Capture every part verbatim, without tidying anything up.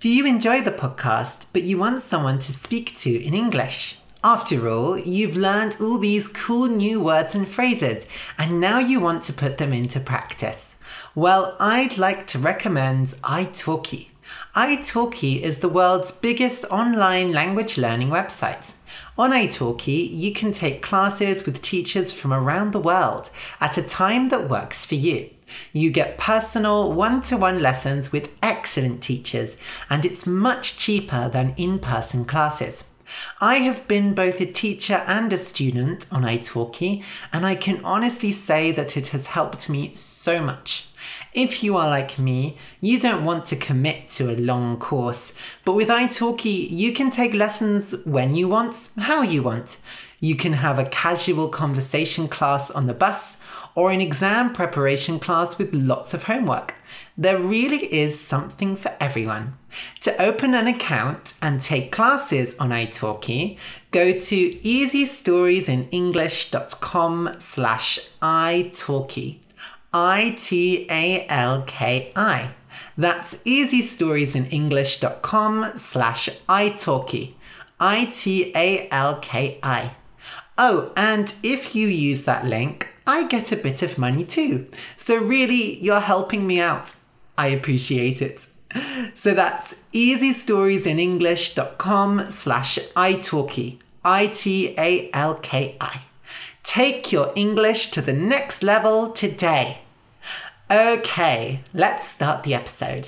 Do you enjoy the podcast, but you want someone to speak to in English? After all, you've learned all these cool new words and phrases, and now you want to put them into practice. Well, I'd like to recommend italki. italki is the world's biggest online language learning website. On italki, you can take classes with teachers from around the world at a time that works for you. You get personal one-to-one lessons with excellent teachers, and it's much cheaper than in-person classes. I have been both a teacher and a student on italki, and I can honestly say that it has helped me so much. If you are like me, you don't want to commit to a long course, but with italki, you can take lessons when you want, how you want. You can have a casual conversation class on the bus or an exam preparation class with lots of homework. There really is something for everyone. To open an account and take classes on italki, go to easystoriesinenglish.com slash italki. I T A L K I. That's easystoriesinenglish.com slash italki. I T A L K I. Oh, and if you use that link, I get a bit of money too. So really, you're helping me out. I appreciate it. So that's easystoriesinenglish.com slash italki. I T A L K I. Take your English to the next level today. Okay, let's start the episode.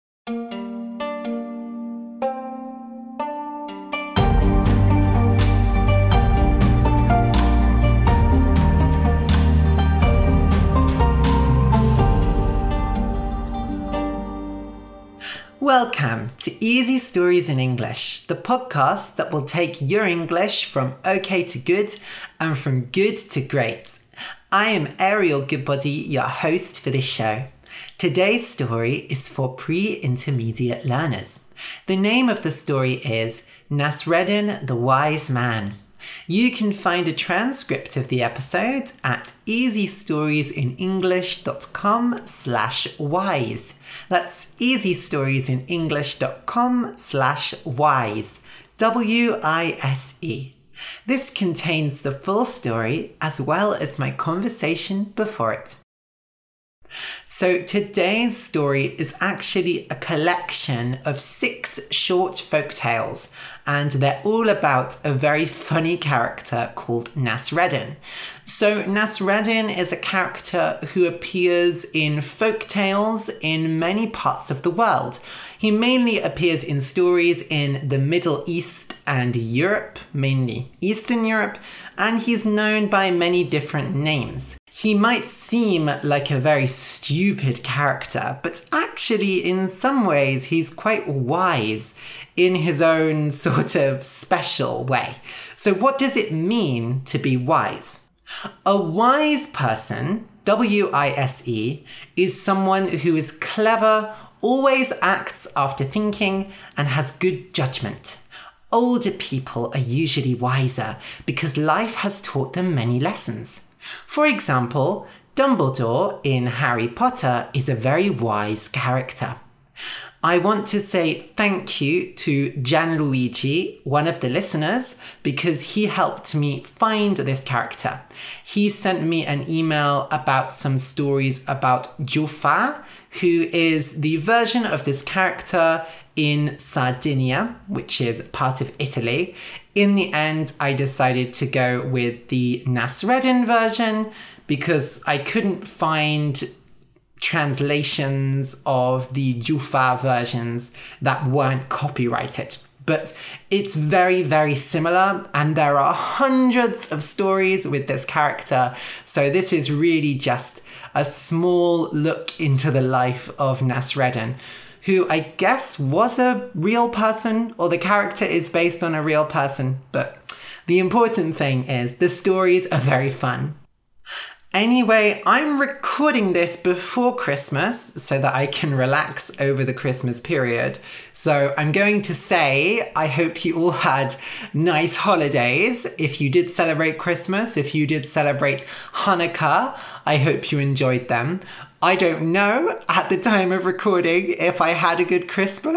Welcome to Easy Stories in English, the podcast that will take your English from okay to good and from good to great. I am Ariel Goodbody, your host for this show. Today's story is for pre-intermediate learners. The name of the story is Nasreddin the Wise Man. You can find a transcript of the episode at easystoriesinenglish.com slash wise. That's easystoriesinenglish.com slash wise. W I S E. This contains the full story as well as my conversation before it. So today's story is actually a collection of six short folk tales, and they're all about a very funny character called Nasreddin. So Nasreddin is a character who appears in folk tales in many parts of the world. He mainly appears in stories in the Middle East and Europe, mainly Eastern Europe, and he's known by many different names. He might seem like a very stupid character, but actually in some ways he's quite wise in his own sort of special way. So what does it mean to be wise? A wise person, W I S E, is someone who is clever, always acts after thinking, and has good judgment. Older people are usually wiser because life has taught them many lessons. For example, Dumbledore in Harry Potter is a very wise character. I want to say thank you to Gianluigi, one of the listeners, because he helped me find this character. He sent me an email about some stories about Jufar, who is the version of this character in Sardinia, which is part of Italy. In the end, I decided to go with the Nasreddin version because I couldn't find translations of the Jufar versions that weren't copyrighted. But it's very, very similar, and there are hundreds of stories with this character. So this is really just a small look into the life of Nasreddin, who I guess was a real person, or the character is based on a real person. But the important thing is the stories are very fun. Anyway, I'm recording this before Christmas so that I can relax over the Christmas period. So I'm going to say I hope you all had nice holidays. If you did celebrate Christmas, if you did celebrate Hanukkah, I hope you enjoyed them. I don't know at the time of recording if I had a good Christmas.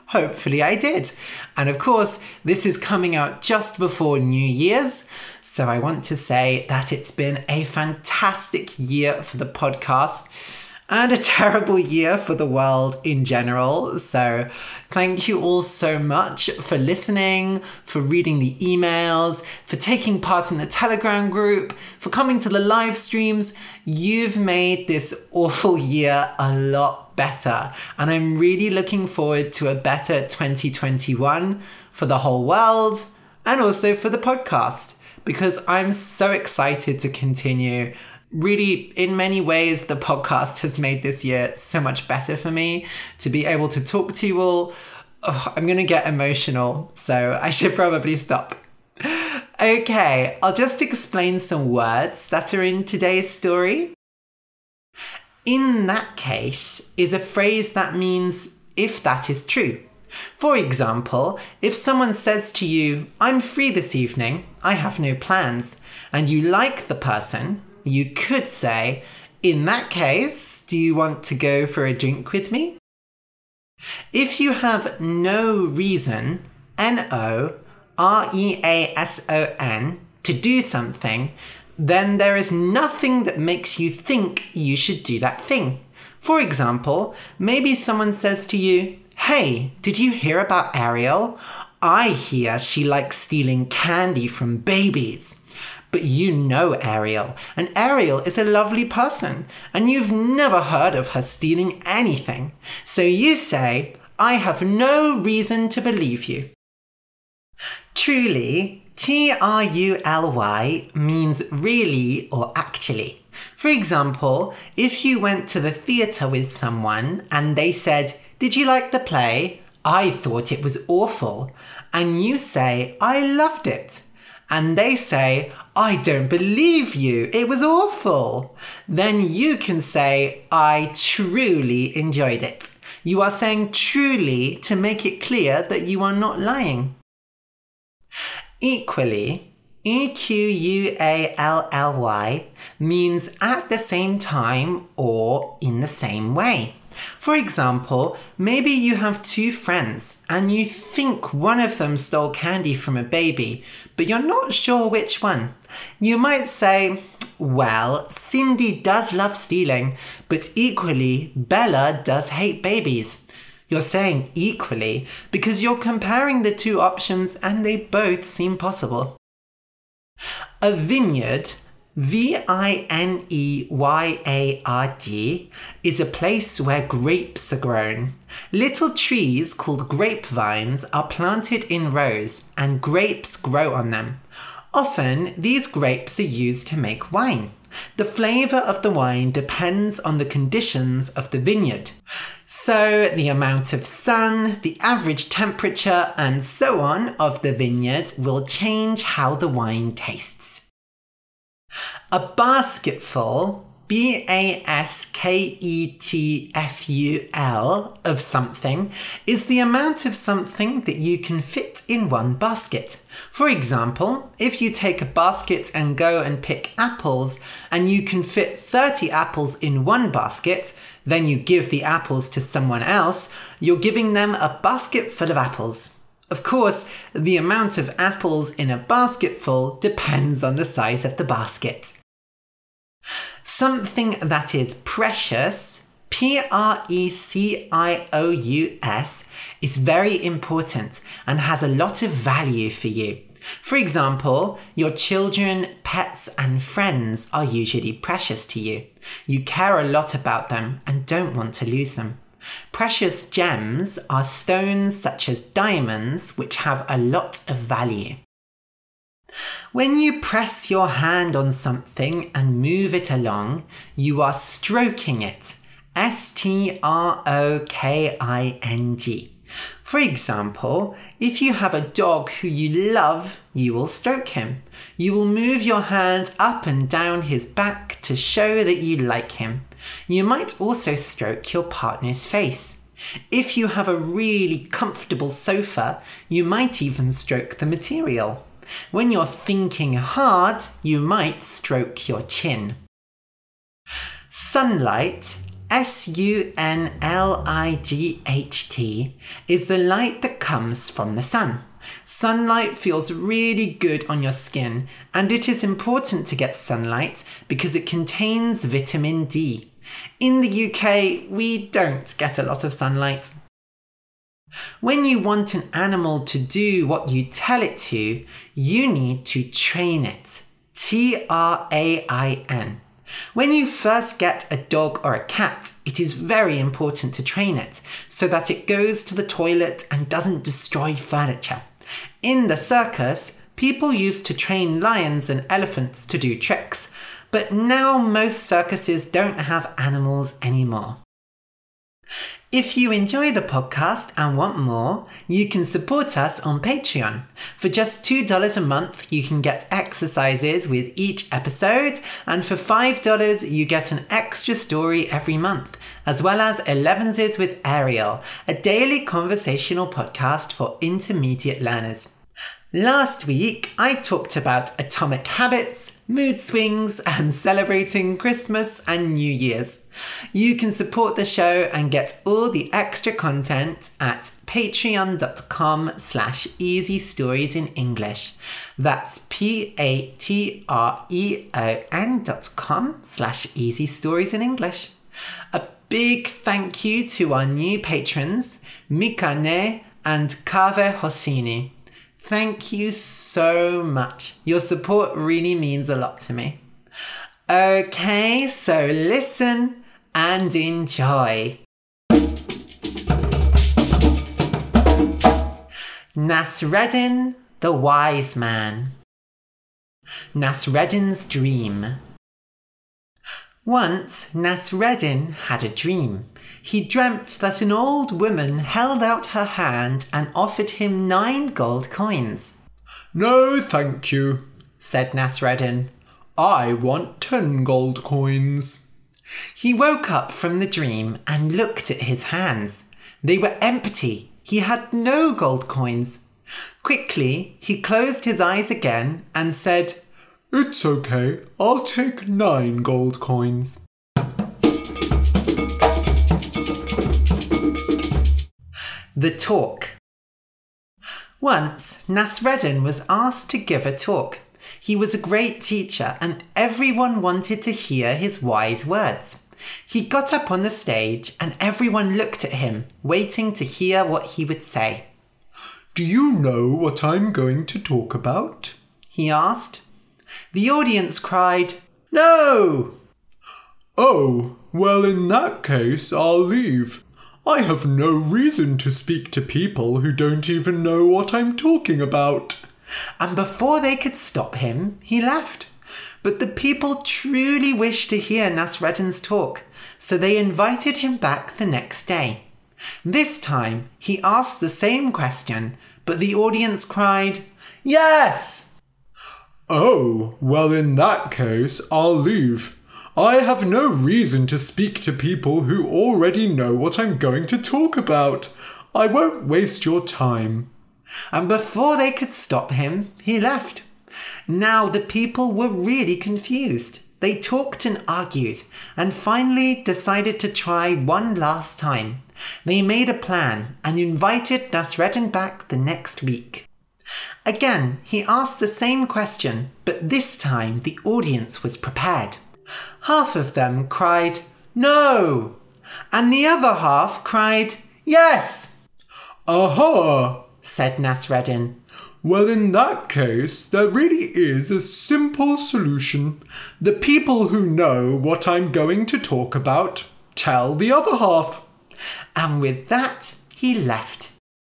Hopefully I did. And of course, this is coming out just before New Year's. So I want to say that it's been a fantastic year for the podcast and a terrible year for the world in general. So thank you all so much for listening, for reading the emails, for taking part in the Telegram group, for coming to the live streams. You've made this awful year a lot better. And I'm really looking forward to a better twenty twenty-one for the whole world and also for the podcast, because I'm so excited to continue. Really, in many ways, the podcast has made this year so much better for me to be able to talk to you all. Oh, I'm going to get emotional, so I should probably stop. Okay, I'll just explain some words that are in today's story. In that case is a phrase that means if that is true. For example, if someone says to you, "I'm free this evening, I have no plans," and you like the person, you could say, "In that case, do you want to go for a drink with me?" If you have no reason, N O R E A S O N, to do something, then there is nothing that makes you think you should do that thing. For example, maybe someone says to you, "Hey, did you hear about Ariel? I hear she likes stealing candy from babies." But you know Ariel, and Ariel is a lovely person, and you've never heard of her stealing anything. So you say, "I have no reason to believe you." Truly, T R U L Y, means really or actually. For example, if you went to the theatre with someone and they said, "Did you like the play? I thought it was awful." And you say, "I loved it." And they say, "I don't believe you, it was awful." Then you can say, "I truly enjoyed it." You are saying truly to make it clear that you are not lying. Equally, E Q U A L L Y means at the same time or in the same way. For example, maybe you have two friends and you think one of them stole candy from a baby, but you're not sure which one. You might say, "Well, Cindy does love stealing, but equally, Bella does hate babies." You're saying equally because you're comparing the two options and they both seem possible. A vineyard, V I N E Y A R D, is a place where grapes are grown. Little trees called grapevines are planted in rows and grapes grow on them. Often, these grapes are used to make wine. The flavour of the wine depends on the conditions of the vineyard. So, the amount of sun, the average temperature, and so on of the vineyard will change how the wine tastes. A basketful, B A S K E T F U L, of something is the amount of something that you can fit in one basket. For example, if you take a basket and go and pick apples and you can fit thirty apples in one basket, then you give the apples to someone else, you're giving them a basket full of apples. Of course, the amount of apples in a basketful depends on the size of the basket. Something that is precious, P R E C I O U S, is very important and has a lot of value for you. For example, your children, pets, and friends are usually precious to you. You care a lot about them and don't want to lose them. Precious gems are stones such as diamonds, which have a lot of value. When you press your hand on something and move it along, you are stroking it. S T R O K I N G. For example, if you have a dog who you love, you will stroke him. You will move your hand up and down his back to show that you like him. You might also stroke your partner's face. If you have a really comfortable sofa, you might even stroke the material. When you're thinking hard, you might stroke your chin. Sunlight, S U N L I G H T, is the light that comes from the sun. Sunlight feels really good on your skin, and it is important to get sunlight because it contains vitamin D. In the U K, we don't get a lot of sunlight. When you want an animal to do what you tell it to, you need to train it. T R A I N. When you first get a dog or a cat, it is very important to train it so that it goes to the toilet and doesn't destroy furniture. In the circus, people used to train lions and elephants to do tricks, but now most circuses don't have animals anymore. If you enjoy the podcast and want more, you can support us on Patreon. For just two dollars a month, you can get exercises with each episode, and for five dollars, you get an extra story every month, as well as Elevenses with Ariel, a daily conversational podcast for intermediate learners. Last week, I talked about atomic habits, mood swings, and celebrating Christmas and New Year's. You can support the show and get all the extra content at patreon.com slash easy stories in English. That's P-A-T-R-E-O-N dot com slash easy stories in English. A big thank you to our new patrons, Mikane and Kave Hosini. Thank you so much. Your support really means a lot to me. Okay, so listen and enjoy. Nasreddin, the Wise Man. Nasreddin's Dream. Once, Nasreddin had a dream. He dreamt that an old woman held out her hand and offered him nine gold coins. "No, thank you," said Nasreddin. "I want ten gold coins." He woke up from the dream and looked at his hands. They were empty. He had no gold coins. Quickly, he closed his eyes again and said, "It's okay, I'll take nine gold coins." The Talk. Once, Nasreddin was asked to give a talk. He was a great teacher and everyone wanted to hear his wise words. He got up on the stage and everyone looked at him, waiting to hear what he would say. "Do you know what I'm going to talk about?" he asked. The audience cried, "No!" "Oh, well, in that case, I'll leave. I have no reason to speak to people who don't even know what I'm talking about." And before they could stop him, he left. But the people truly wished to hear Nasreddin's talk, so they invited him back the next day. This time, he asked the same question, but the audience cried, "Yes!" "Oh, well, in that case, I'll leave. I have no reason to speak to people who already know what I'm going to talk about. I won't waste your time." And before they could stop him, he left. Now the people were really confused. They talked and argued, and finally decided to try one last time. They made a plan and invited Nasreddin back the next week. Again, he asked the same question, but this time the audience was prepared. Half of them cried, "No!" and the other half cried, "Yes!" "Aha!" said Nasreddin. "Well, in that case, there really is a simple solution. The people who know what I'm going to talk about tell the other half." And with that, he left.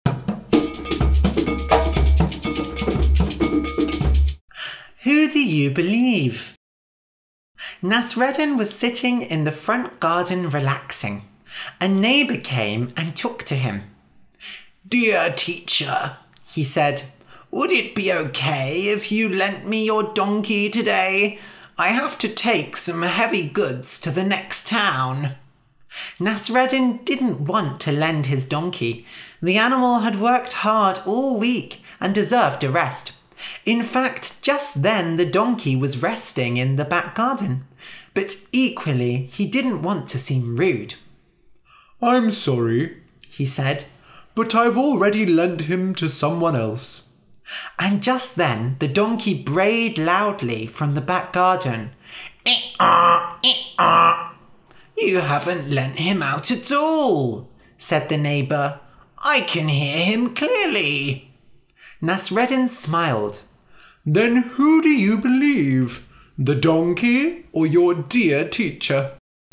Who do you believe? Nasreddin was sitting in the front garden relaxing. A neighbour came and talked to him. "Dear teacher," he said, "would it be okay if you lent me your donkey today? I have to take some heavy goods to the next town." Nasreddin didn't want to lend his donkey. The animal had worked hard all week and deserved a rest. In fact, just then the donkey was resting in the back garden. but equally he didn't want to seem rude. "I'm sorry," he said, "but I've already lent him to someone else." And just then the donkey brayed loudly from the back garden. "Eh-ah, eh-ah." "You haven't lent him out at all," said the neighbour. "I can hear him clearly." Nasreddin smiled. "Then who do you believe? The donkey or your dear teacher?"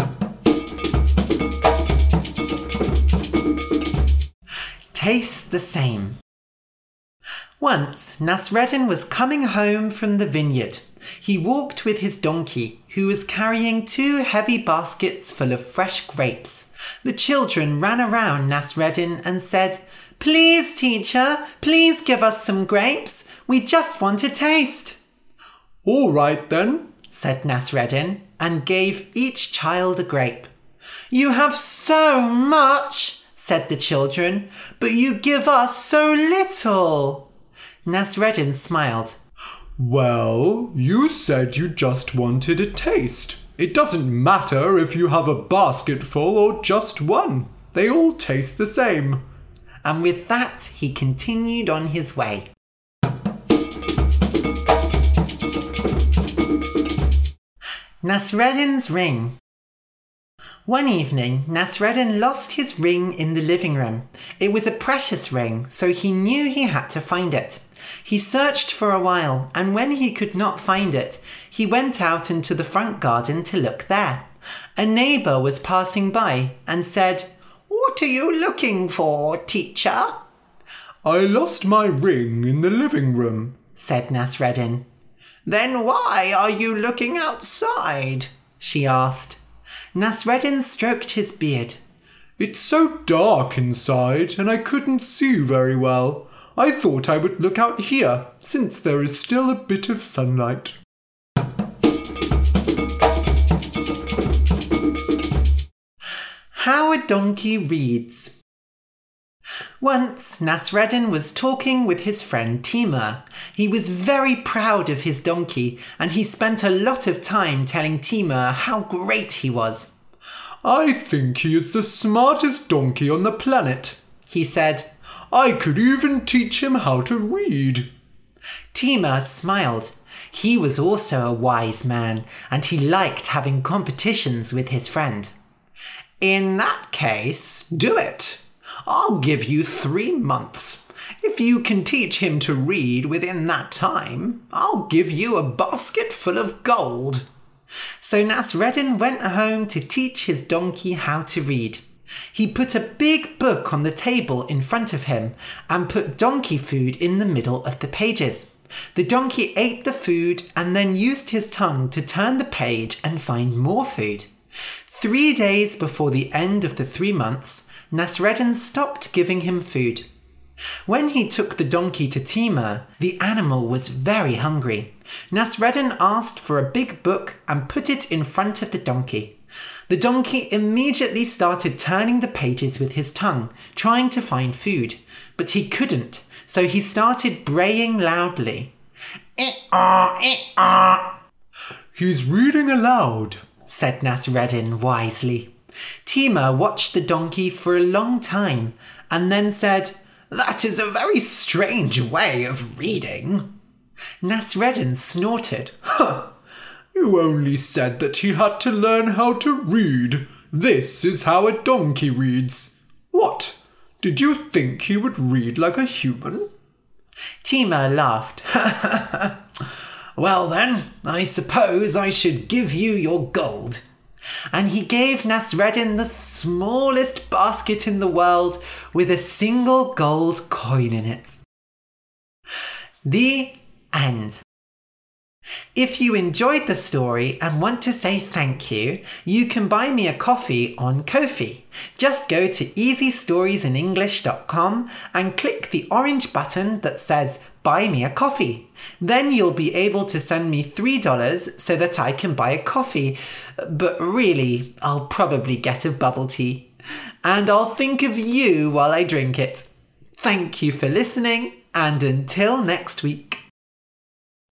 Taste the same. Once, Nasreddin was coming home from the vineyard. He walked with his donkey, who was carrying two heavy baskets full of fresh grapes. The children ran around Nasreddin and said, "Please, teacher, please give us some grapes. We just want a taste." "All right then," said Nasreddin, and gave each child a grape. "You have so much," said the children, "but you give us so little." Nasreddin smiled. "Well, you said you just wanted a taste. It doesn't matter if you have a basket full or just one. They all taste the same." And with that, he continued on his way. Nasreddin's ring. One evening, Nasreddin lost his ring in the living room. It was a precious ring, so he knew he had to find it. He searched for a while, and when he could not find it, he went out into the front garden to look there. A neighbour was passing by and said, "What are you looking for, teacher?" "I lost my ring in the living room," said Nasreddin. "Then why are you looking outside?" she asked. Nasreddin stroked his beard. "It's so dark inside and I couldn't see very well. I thought I would look out here, since there is still a bit of sunlight." How a donkey reads. Once, Nasreddin was talking with his friend Timur. He was very proud of his donkey, and he spent a lot of time telling Timur how great he was. "I think he is the smartest donkey on the planet," he said. "I could even teach him how to read." Timur smiled. He was also a wise man, and he liked having competitions with his friend. "In that case, do it. I'll give you three months. If you can teach him to read within that time, I'll give you a basket full of gold." So Nasreddin went home to teach his donkey how to read. He put a big book on the table in front of him and put donkey food in the middle of the pages. The donkey ate the food and then used his tongue to turn the page and find more food. Three days before the end of the three months, Nasreddin stopped giving him food. When he took the donkey to Timur, the animal was very hungry. Nasreddin asked for a big book and put it in front of the donkey. The donkey immediately started turning the pages with his tongue, trying to find food, but he couldn't, so he started braying loudly. "Eh-ah, eh-ah." "He's reading aloud," said Nasreddin wisely. Timur watched the donkey for a long time and then said, "That is a very strange way of reading." Nasreddin snorted. "Huh! You only said that he had to learn how to read. This is how a donkey reads. What? Did you think he would read like a human?" Timur laughed. "Well then, I suppose I should give you your gold." And he gave Nasreddin the smallest basket in the world with a single gold coin in it. The end. If you enjoyed the story and want to say thank you, you can buy me a coffee on Ko-fi. Just go to easy stories in english dot com and click the orange button that says Buy Me a Coffee. Then you'll be able to send me three dollars so that I can buy a coffee. But really, I'll probably get a bubble tea. And I'll think of you while I drink it. Thank you for listening, and until next week.